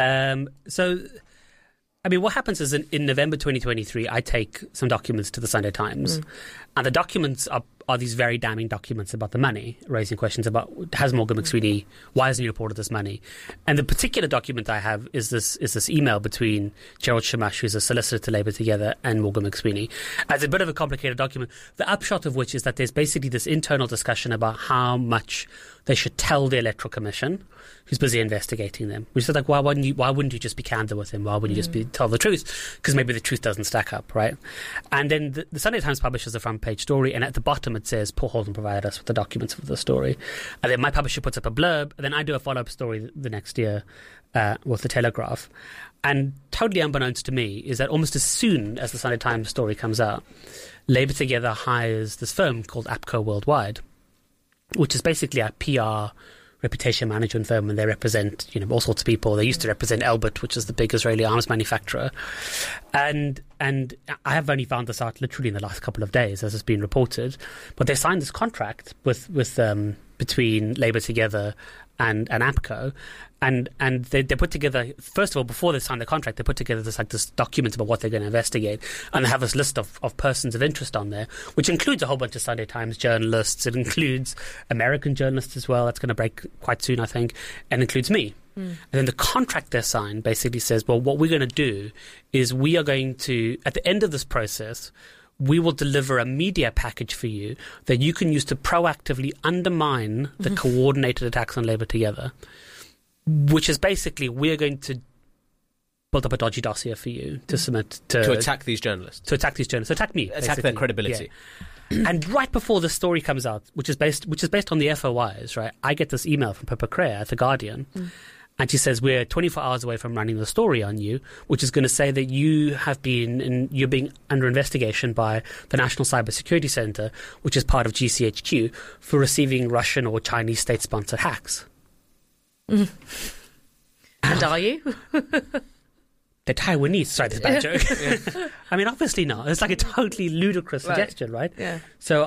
So, I mean, what happens is in November 2023, I take some documents to the Sunday Times, and the documents are these very damning documents about the money, raising questions about has Morgan McSweeney, why hasn't he reported this money? And the particular document I have is this email between Gerald Shamash, who's a solicitor to Labour Together, and Morgan McSweeney. It's a bit of a complicated document, the upshot of which is that there's basically this internal discussion about how much they should tell the Electoral Commission, who's busy investigating them. Which is like, why wouldn't you just be candid with him? Why wouldn't you just tell the truth? Because maybe the truth doesn't stack up, right? And then the Sunday Times publishes a front page story, and at the bottom it says, Paul Holden provided us with the documents for the story. And then my publisher puts up a blurb, and then I do a follow-up story the next year with the Telegraph. And totally unbeknownst to me is that almost as soon as the Sunday Times story comes out, Labour Together hires this firm called APCO Worldwide, which is basically a PR reputation management firm, and they represent, all sorts of people. They used to represent Elbit, which is the big Israeli arms manufacturer. And I have only found this out literally in the last couple of days, as it's been reported. But they signed this contract with between Labour Together and APCO, and they put together, first of all, before they signed the contract, they put together this document about what they're going to investigate, and they have this list of persons of interest on there, which includes a whole bunch of Sunday Times journalists. It includes American journalists as well. That's going to break quite soon, I think, and includes me. And then the contract they signed basically says, well, what we're going to do is we are going to, at the end of this process, we will deliver a media package for you that you can use to proactively undermine the coordinated attacks on Labour Together, which is basically we're going to build up a dodgy dossier for you to submit to attack these journalists. To attack these journalists. Attack me. Attack their credibility. Yeah. And right before the story comes out, which is based on the FOIs, right, I get this email from Pippa Crea at The Guardian. And she says, we're 24 hours away from running the story on you, which is going to say that you're being under investigation by the National Cybersecurity Centre, which is part of GCHQ, for receiving Russian or Chinese state-sponsored hacks. And are you? They're Taiwanese. Sorry, this is a bad joke. I mean, obviously not. It's like a totally ludicrous suggestion, right? Yeah. So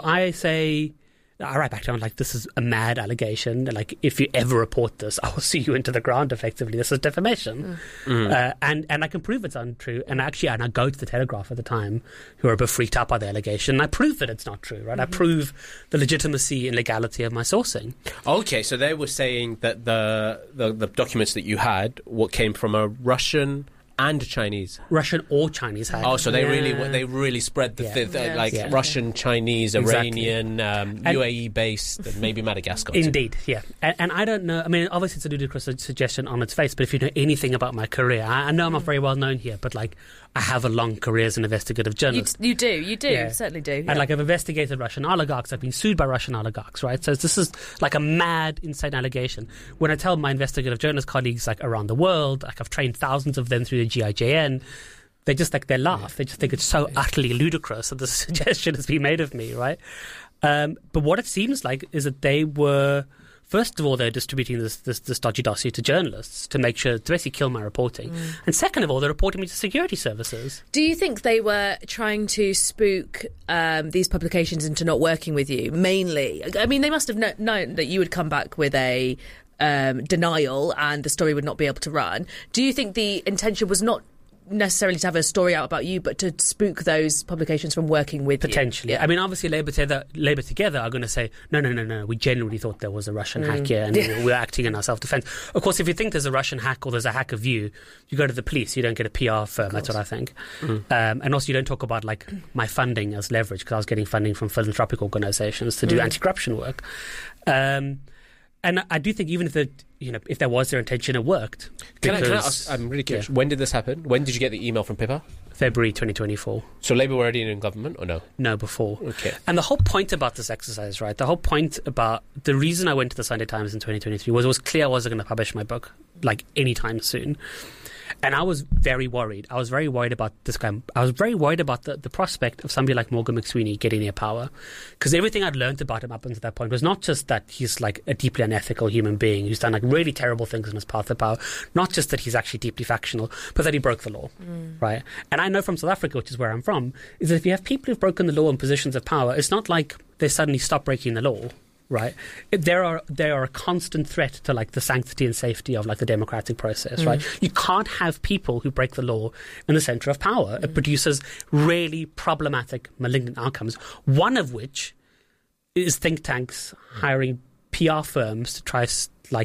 I write back down like, this is a mad allegation. Like, if you ever report this, I will sue you into the ground. Effectively, this is defamation, and I can prove it's untrue. And I go to the Telegraph at the time, who are a bit freaked out by the allegation. And I prove that it's not true. Right? I prove the legitimacy and legality of my sourcing. Okay, so they were saying that the documents that you had, what came from a Russian and Chinese, Russian or Chinese hack. Oh, so they really spread the Russian, Chinese, Iranian, UAE based, and maybe Madagascar. Indeed, yeah. And I don't know. I mean, obviously it's a ludicrous suggestion on its face, but if you know anything about my career, I know I'm not very well known here, but like, I have a long career as an investigative journalist. You do, you certainly do. Yeah. And like, I've investigated Russian oligarchs. I've been sued by Russian oligarchs, right? So this is like a mad, insane allegation. When I tell my investigative journalist colleagues like around the world, like I've trained thousands of them through the GIJN, they just like, they laugh. They just think it's so utterly ludicrous that the suggestion has been made of me, right? But what it seems like is that they were, first of all, they're distributing this dodgy dossier to journalists to make sure, to basically kill my reporting. And second of all, they're reporting me to security services. Do you think they were trying to spook these publications into not working with you, mainly? I mean, they must have known that you would come back with a denial and the story would not be able to run. Do you think the intention was not necessarily to have a story out about you, but to spook those publications from working with potentially? you? I mean, obviously Labour Together are going to say, no, we genuinely thought there was a Russian hack here and we're acting in our self-defence. Of course, if you think there's a Russian hack or there's a hack of you go to the police, you don't get a PR firm. That's what I think. And also you don't talk about like my funding as leverage, because I was getting funding from philanthropic organisations to do anti-corruption work. And I do think even if there was their intention, it worked. Can I ask, I'm really curious, when did this happen? When did you get the email from Pippa? February 2024. So Labour were already in government, or no? No, before. Okay. And the whole point about this exercise, right, the whole point about the reason I went to the Sunday Times in 2023 was it was clear I wasn't going to publish my book, like, anytime soon. And I was very worried. I was very worried about this guy. I was very worried about the prospect of somebody like Morgan McSweeney getting near power. Because everything I'd learned about him up until that point was not just that he's like a deeply unethical human being who's done like really terrible things in his path to power, not just that he's actually deeply factional, but that he broke the law, right? And I know from South Africa, which is where I'm from, is that if you have people who've broken the law in positions of power, it's not like they suddenly stop breaking the law. Right, they are a constant threat to like the sanctity and safety of like the democratic process. Right, you can't have people who break the law in the centre of power. It produces really problematic, malignant outcomes. One of which is think tanks hiring PR firms to try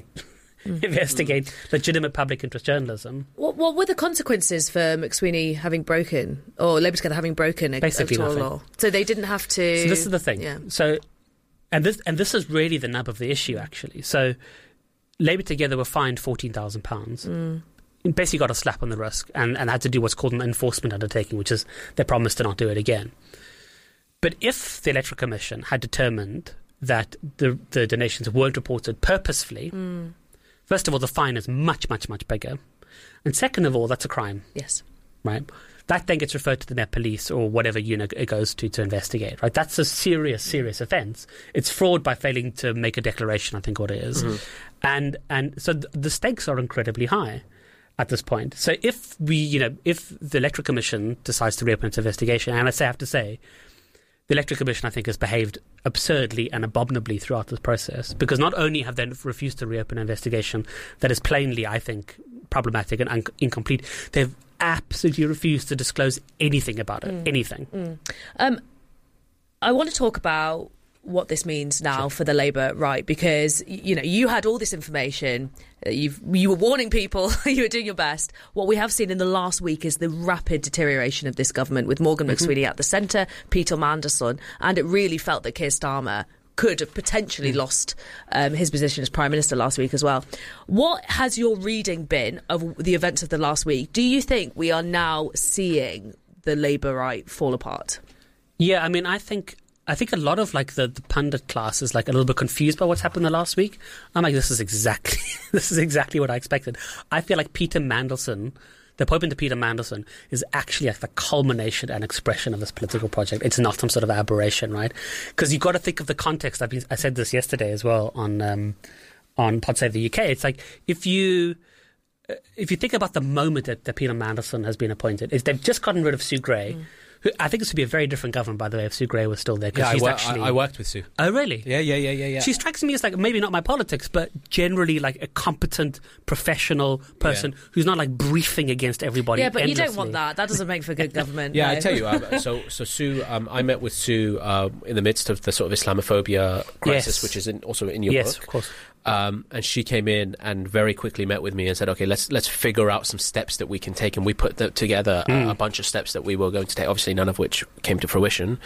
investigate legitimate public interest journalism. What were the consequences for McSweeney having broken, or Labour Together having broken electoral law? So they didn't have to. So this is the thing. Yeah. So. And this is really the nub of the issue, actually. So, Labour Together were fined £14,000. Basically got a slap on the wrist and had to do what's called an enforcement undertaking, which is they promised to not do it again. But if the Electoral Commission had determined that the donations weren't reported purposefully, first of all, the fine is much, much, much bigger. And second of all, that's a crime. Yes. Right? That then gets referred to the Met Police or whatever unit it goes to investigate, right? That's a serious, serious offence. It's fraud by failing to make a declaration, I think what it is. And so the stakes are incredibly high at this point. So if if the Electoral Commission decides to reopen its investigation, and I have to say, the Electoral Commission, I think, has behaved absurdly and abominably throughout this process, because not only have they refused to reopen an investigation that is plainly, I think, problematic and incomplete, they've absolutely refused to disclose anything about it. Anything. I want to talk about what this means now for the Labour right, because you had all this information, you were warning people, you were doing your best. What we have seen in the last week is the rapid deterioration of this government, with Morgan McSweeney at the centre, Peter Mandelson, and it really felt that Keir Starmer could have potentially lost his position as Prime Minister last week as well. What has your reading been of the events of the last week? Do you think we are now seeing the Labour right fall apart? Yeah, I mean, I think a lot of like the pundit class is like a little bit confused by what's happened the last week. I'm like, this is exactly what I expected. I feel like Peter Mandelson, the appointment to Peter Mandelson, is actually like the culmination and expression of this political project. It's not some sort of aberration, right? Because you've got to think of the context. I said this yesterday as well on Pod Save the UK. It's like if you think about the moment that Peter Mandelson has been appointed, they've just gotten rid of Sue Gray. Who, I think this would be a very different government, by the way, if Sue Gray was still there. Yeah, I worked with Sue. Oh, really? Yeah. She strikes me as like maybe not my politics, but generally like a competent, professional person who's not like briefing against everybody. Yeah, but endlessly. you don't want that. That doesn't make for good government. Yeah, no. I tell you. So Sue, I met with Sue in the midst of the sort of Islamophobia crisis, which is also in your book. Yes, of course. And she came in and very quickly met with me and said, okay, let's figure out some steps that we can take. And we put together a bunch of steps that we were going to take, obviously none of which came to fruition.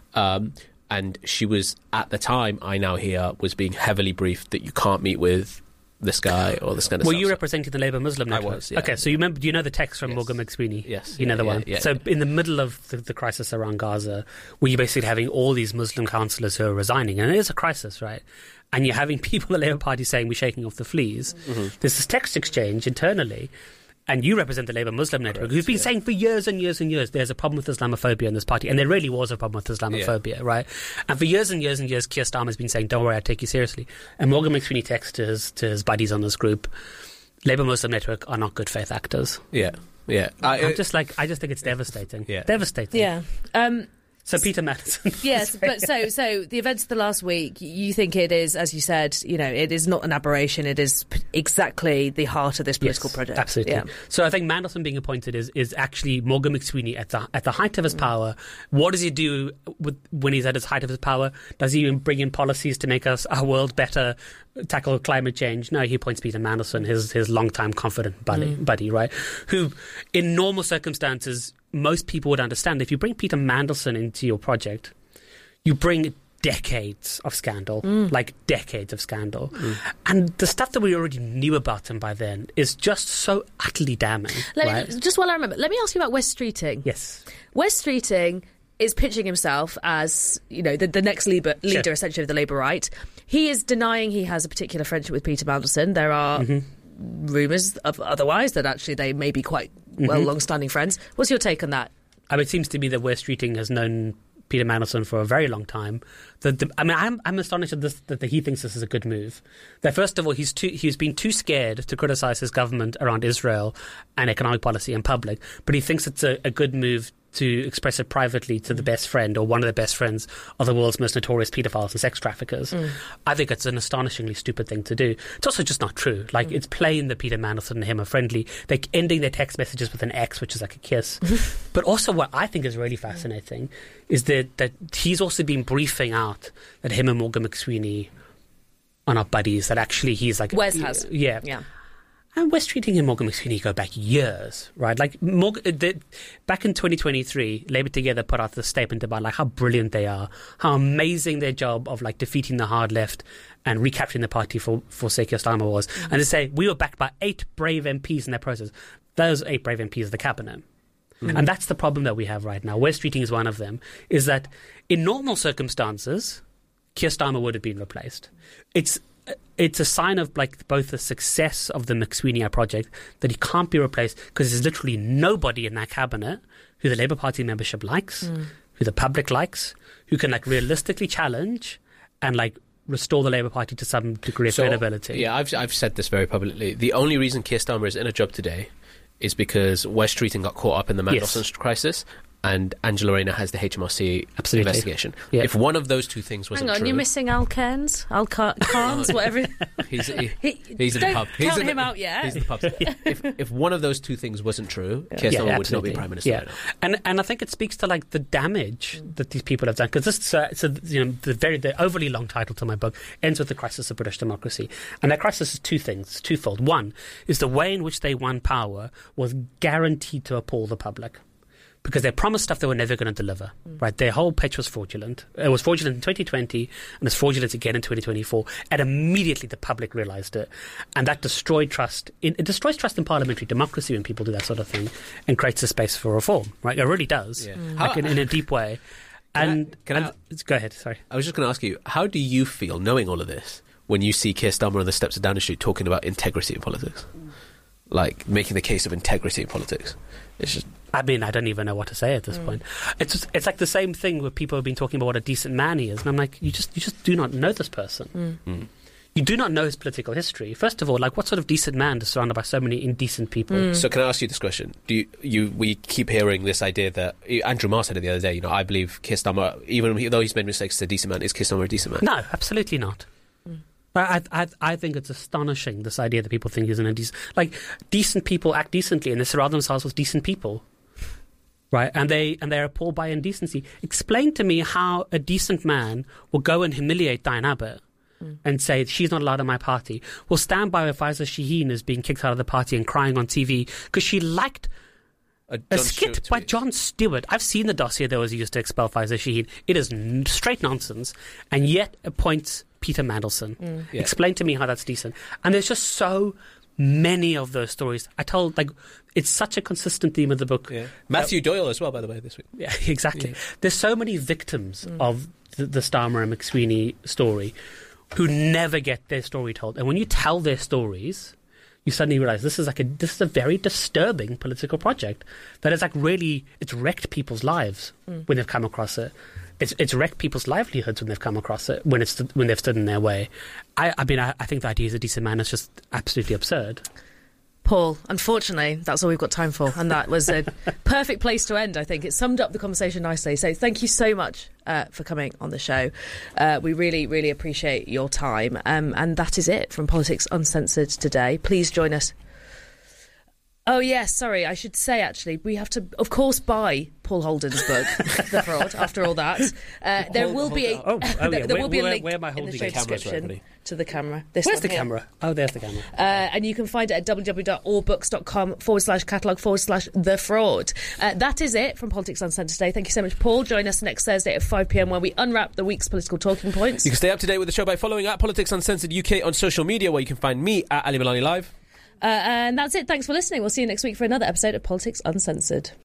And she was, at the time, I now hear, was being heavily briefed that you can't meet with this guy or this kind of stuff. Were you representing the Labour Muslim network? I was, yeah. Okay, so you remember, do you know the text from Morgan McSweeney? Yes. You know the one? Yeah, so in the middle of the crisis around Gaza, where you're basically having all these Muslim councillors who are resigning, and it is a crisis, right? And you're having people in the Labour Party saying we're shaking off the fleas. There's this text exchange internally, and you represent the Labour Muslim Network, who've been saying for years and years and years there's a problem with Islamophobia in this party, and there really was a problem with Islamophobia, right? And for years and years and years, Keir Starmer's been saying, don't worry, I take you seriously. And Morgan McSweeney texts to his buddies on this group, Labour Muslim Network are not good faith actors. Yeah. I just think it's devastating. Yeah. Devastating. Yeah. So Peter Mandelson. Yes, but so the events of the last week, you think it is, as you said, it is not an aberration. It is exactly the heart of this political project. Absolutely. Yeah. So I think Mandelson being appointed is actually Morgan McSweeney at the height of his power. What does he do when he's at his height of his power? Does he bring in policies to make our world better, tackle climate change? No, he appoints Peter Mandelson, his longtime confidant buddy, right? Who, in normal circumstances, most people would understand. If you bring Peter Mandelson into your project, you bring decades of scandal, like decades of scandal. And the stuff that we already knew about him by then is just so utterly damning. Just while I remember, let me ask you about Wes Streeting. Yes. Wes Streeting is pitching himself as, the next leader essentially of the Labour right. He is denying he has a particular friendship with Peter Mandelson. There are rumours of otherwise, that actually they may be quite long-standing friends. What's your take on that? It seems to me that Wes Streeting has known Peter Mandelson for a very long time. I'm astonished at this, that he thinks this is a good move. That first of all, he's been too scared to criticise his government around Israel and economic policy in public, but he thinks it's a good move to express it privately to the best friend or one of the best friends of the world's most notorious paedophiles and sex traffickers. I think it's an astonishingly stupid thing to do. It's also just not true. It's plain that Peter Mandelson and him are friendly. They're ending their text messages with an X, which is like a kiss. But also what I think is really fascinating is that he's also been briefing out that him and Morgan McSweeney are not buddies, that actually he's like... Wes has. Yeah. And Wes Streeting and Morgan McSweeney go back years, right? Back in 2023, Labour Together put out this statement about how brilliant they are, how amazing their job of defeating the hard left and recapturing the party for Keir Starmer was. And they say, we were backed by 8 brave MPs in that process. Those 8 brave MPs are the cabinet. And that's the problem that we have right now. Wes Streeting is one of them, is that in normal circumstances, Keir Starmer would have been replaced. It's a sign of both the success of the McSweeney project that he can't be replaced because there's literally nobody in that cabinet who the Labour Party membership likes, who the public likes, who can realistically challenge and restore the Labour Party to some degree of credibility. Yeah, I've said this very publicly. The only reason Keir Starmer is in a job today is because Wes Streeting got caught up in the Mandelson crisis. And Angela Rayner has the HMRC investigation. Yeah. If one of those two things wasn't true... you're missing Al Cairns, whatever. He's at the pub. Count him out yet. He's at the pub. If one of those two things wasn't true, Keir Starmer would not be Prime Minister right now. And I think it speaks to the damage that these people have done. Because this, the overly long title to my book ends with the crisis of British democracy. And that crisis is two things, twofold. One is the way in which they won power was guaranteed to appall the public. Because they promised stuff they were never going to deliver, right? Their whole pitch was fraudulent. It was fraudulent in 2020, and it's fraudulent again in 2024. And immediately the public realised it. And that destroyed trust. It destroys trust in parliamentary democracy when people do that sort of thing and creates a space for reform, right? It really does, in a deep way. Go ahead, sorry. I was just going to ask you, how do you feel knowing all of this when you see Keir Starmer on the steps of Downing Street talking about integrity in politics? Making the case of integrity in politics. It's just... I don't even know what to say at this point. It's like the same thing where people have been talking about what a decent man he is, and I'm like, you just do not know this person. You do not know his political history. First of all, what sort of decent man is surrounded by so many indecent people? So can I ask you this question? We keep hearing this idea that Andrew Marr said it the other day. I believe Keir Starmer, even though he's made mistakes, is a decent man. Is Keir Starmer a decent man? No, absolutely not. I think it's astonishing, this idea that people think he's an indecent... decent people act decently and they surround themselves with decent people. Right, and they're appalled by indecency. Explain to me how a decent man will go and humiliate Diane Abbott and say she's not allowed in my party. Will stand by with Faiza Shaheen as being kicked out of the party and crying on TV because she liked a skit by Jon Stewart. I've seen the dossier that was used to expel Faiza Shaheen. It is straight nonsense, and yet appoints Peter Mandelson. Explain to me how that's decent. And there's just so many of those stories. It's such a consistent theme of the book. Matthew Doyle as well, by the way, this week. Yeah, exactly. There's so many victims of the Starmer and McSweeney story who never get their story told. And when you tell their stories, you suddenly realise this is a very disturbing political project that is it's wrecked people's lives when they've come across it. It's wrecked people's livelihoods when they've come across it, when they've stood in their way. I think the idea is a decent man is just absolutely absurd. Paul, unfortunately, that's all we've got time for, and that was a perfect place to end, I think. It summed up the conversation nicely. So thank you so much for coming on the show. We really, really appreciate your time. And that is it from Politics Uncensored today. Please join us. Oh, yes, sorry, I should say, actually, we have to, of course, buy Paul Holden's book, The Fraud, after all that. There will be a link in the show description to the camera. Where's the camera? Oh, there's the camera. And you can find it at www.allbooks.com/catalog/The Fraud. That is it from Politics Uncensored today. Thank you so much, Paul. Join us next Thursday at 5 p.m. where we unwrap the week's political talking points. You can stay up to date with the show by following at Politics Uncensored UK on social media, where you can find me at Ali Milani Live. And that's it. Thanks for listening. We'll see you next week for another episode of Politics Uncensored.